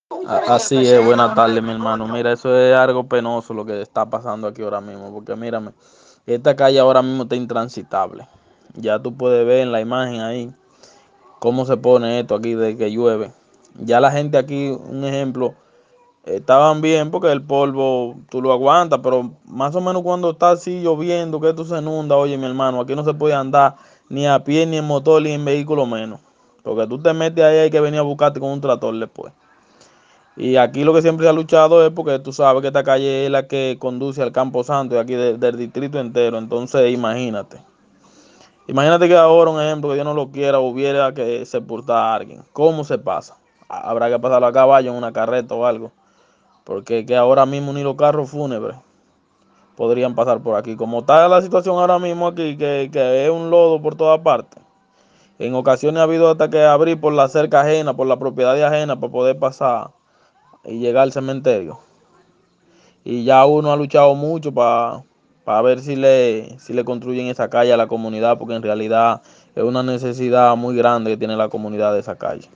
Así es, buenas tardes, mi hermano. Mira, eso es algo penoso lo que está pasando aquí ahora mismo, porque mírame, esta calle ahora mismo está intransitable. Ya tú puedes ver en la imagen ahí cómo se pone esto aquí de que llueve. Ya la gente aquí, un ejemplo, estaban bien porque el polvo tú lo aguantas, pero más o menos cuando está así lloviendo, que esto se inunda, oye, mi hermano, aquí no se puede andar ni a pie, ni en motor, ni en vehículo menos. Porque tú te metes ahí, hay que venir a buscarte con un tractor después. Y aquí lo que siempre se ha luchado es porque tú sabes que esta calle es la que conduce al Campo Santo y aquí del distrito entero. Entonces, imagínate. Imagínate que ahora, un ejemplo, que Dios no lo quiera, hubiera que sepultar a alguien. ¿Cómo se pasa? Habrá que pasarlo a caballo en una carreta o algo. Porque que ahora mismo ni los carros fúnebres podrían pasar por aquí. Como está la situación ahora mismo aquí, que es un lodo por todas partes. En ocasiones ha habido hasta que abrir por la cerca ajena, por la propiedad ajena, para poder pasar y llegar al cementerio. Y ya uno ha luchado mucho para ver si le construyen esa calle a la comunidad, porque en realidad es una necesidad muy grande que tiene la comunidad de esa calle.